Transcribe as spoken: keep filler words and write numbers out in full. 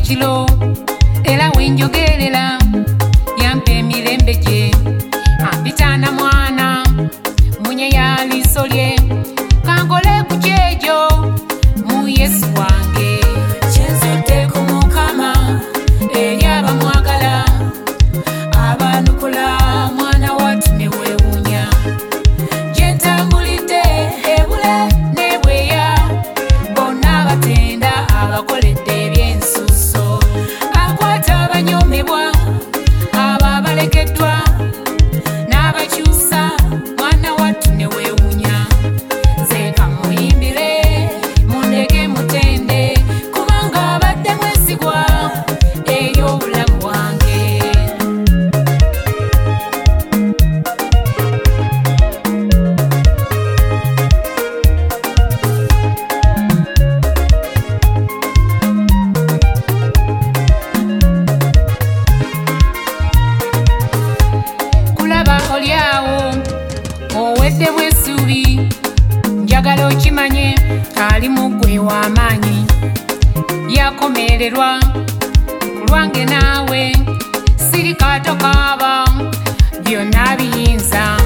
ekiro era wenjogerera yampa emirembe gye ampitana mwana munye ya liiso lye kankole ku kyejo mu Yesu wange kyenzudde ku Mukama eri abamwagala abanukula mwana wattu ne weewuunya gye ntambulidde ebule n'ebweya bonna batenda abakoledde ebyensuso akwata abanyomebwa abo abalekeddwa n'abakyusa mwana wattu ne weewuunya nze kamuyimbire mundeke mutende kubanga abadde mwesigwa eri obulamu bwange. Kulaba olyawo owedde bwesuubi njagala okimanye ali mu ggwe w'amaanyi yakomererwa ku lwange naawe siri kato kaaba byonna biyinza